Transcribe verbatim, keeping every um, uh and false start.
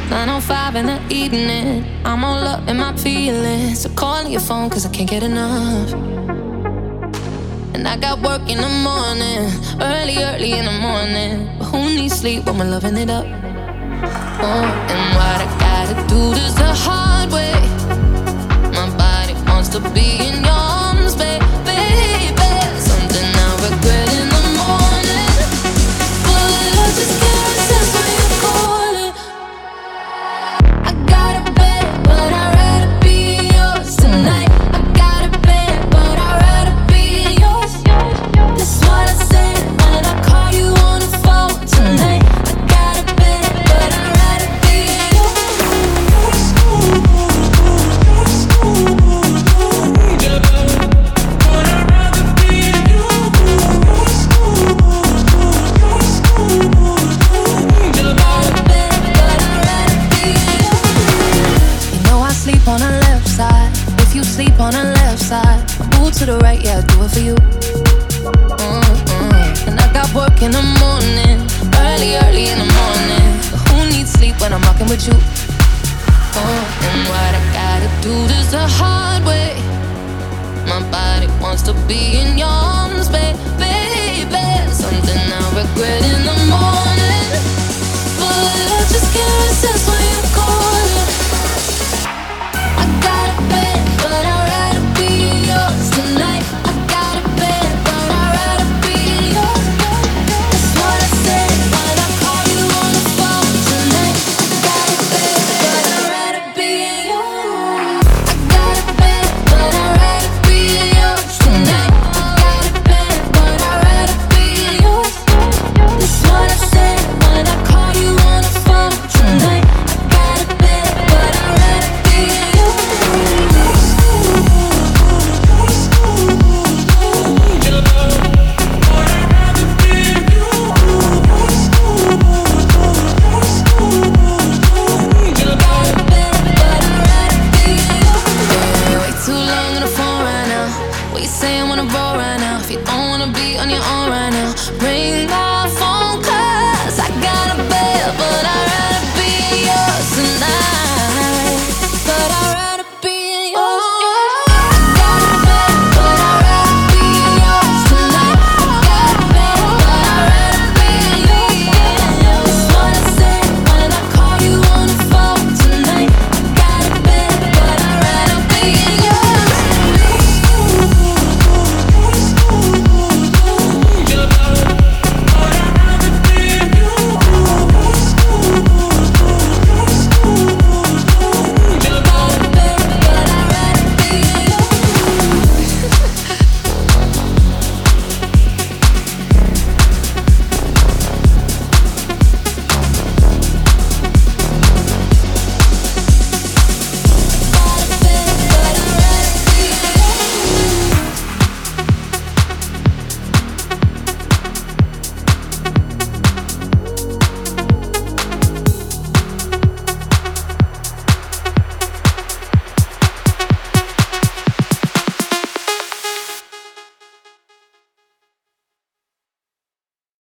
nine oh five in the evening, I'm all up in my feelings. So calling your phone cause I can't get enough. And I got work in the morning, early, early in the morning. But who needs sleep when we're loving it up? Oh, and what I gotta do this the hard way. My body wants to be in your arms, baby, baby. Something I regret in the morning, but I just can't resist when you call it. I got a bed, but I'd rather be yours tonight. I got a bed, but I'd rather be yours. That's what I said when I call you on the phone tonight. I got a bed, but I'd rather be yours. Sleep on the left side. If you sleep on the left side, move to the right, yeah, I do it for you. Mm-hmm. And I got work in the morning, early, early in the morning. But who needs sleep when I'm rocking with you? Oh, and what I gotta do this the hard way. My body wants to be in your arms, baby, baby. Something I regret in the morning, but I just can't.